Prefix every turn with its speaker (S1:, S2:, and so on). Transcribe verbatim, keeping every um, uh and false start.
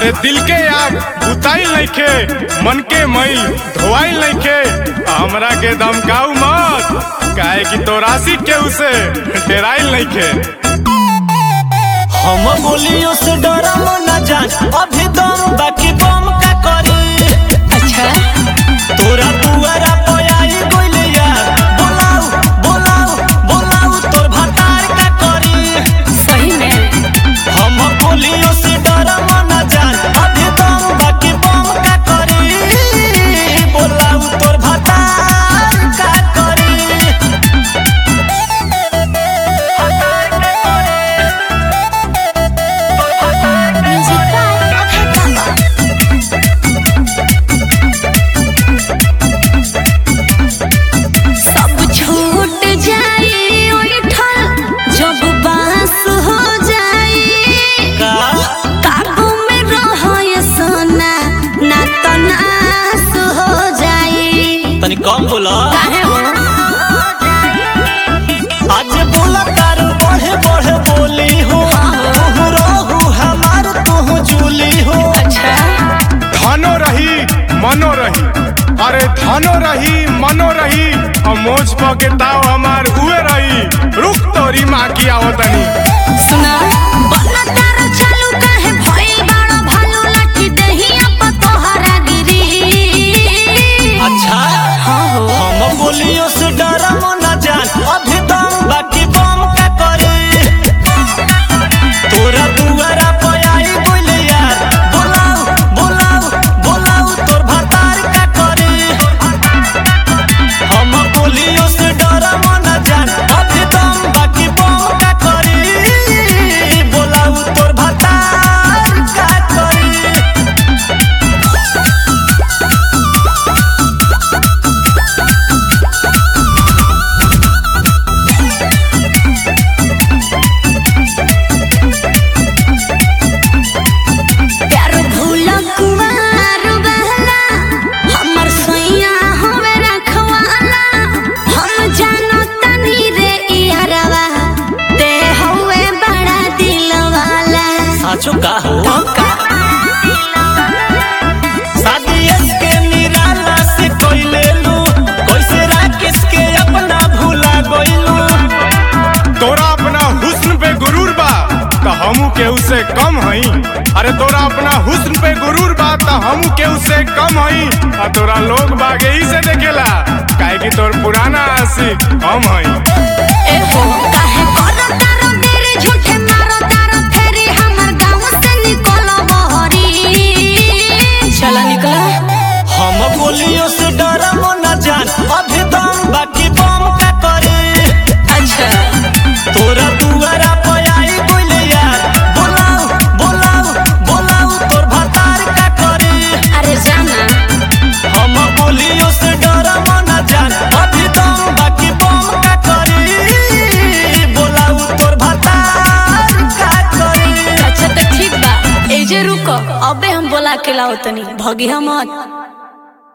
S1: अरे दिल के आग बुताइल नइखे, मन के मई धोवाइल नइखे। हमरा के धमकाऊ मत, काहे कि तोरासी के उसे डेराइल नइखे।
S2: हम गोलियों से डरम न जान, अभी दम बाकी बम का करी।
S3: अच्छा
S2: तोरा दुआरा पे आई गोलिया, बोलाऊ बोलाऊ बोलाऊ तोर भतार का करी।
S3: सही में
S2: हम गोलियों से डरम न जान, अभी दम बाकी बम का करी। बोलाऊ तोर भतार का करी।
S3: सब छूट जाई ओठल जब बास हो जाई। काबू में रहो ये सोना, ना तो नास हो जाई।
S2: तनी कम बोला,
S3: काहे हो
S2: आज बोला तार बढ़े बढ़े बोली हो। तू रहू हमार तू जूली हो।
S3: अच्छा
S1: धनो रही मनो रही, अरे धनो रही मनो रही, और मोज पके ताव हमार उए रही। रुक तोरी माँ की आवतनी।
S3: सुना बना तारा चालू काहे भइल बाड़ो भालू, लाठी दहिया पर तोहरा गिरी।
S2: अच्छा
S3: हाँ हो
S2: हम गोलियों से डरम न जान, अभी दम बाकी बम का करे। तोरा दुआरा पे आई गोलिया, बोलाऊ बोलाऊ बोलाऊ तोर भतार का करे। हम गोलियों से डरम न जान, अभी दम बाकी बम का करे। बोलाऊ तोर भतार का करे।
S3: प्यार भूला कुंवार बहला, हमर सैया हमें रखवाला। हम जानो तनी रे इहरवा, ते हवे बड़ा दिल वाला।
S2: साचो का हो
S3: धोखा
S2: शादी इसके निराला से कोई ले लू, कैसे राकेश के अपना भूला गइलू।
S1: तोरा अपना हुस्न पे गुरूर बा तो हमू के उसे कम हई। अरे तोरा अपना हुस्न पे गुरूर बा तो हमू के उसे कम हई। और तोरा लोग बागे ही से देखेला, काहे कि तोर पुराना आशिक हम हई।
S3: ए हो काहे करो तारो तेरे झूठे मारो तारो फेरी, हमर गांव से निकलो बहरी। चला निकला
S2: हम गोलियों से डरम न जान, अभी दम बाकी बम का करे।
S3: अच्छा
S2: तोरा दुआरा पे आई गोलिया, बोलाऊ बोलाऊ बोलाऊ तोर भतार का करे।
S3: अरे जाना
S2: हम गोलियों से डरम न जान, अभी दम बाकी बम का करे। बोलाऊ तोर भतार का करे।
S3: अच्छा तो ठीक बा, एजे रुको, अबे हम बोला के लाओ तनी, भगी मत।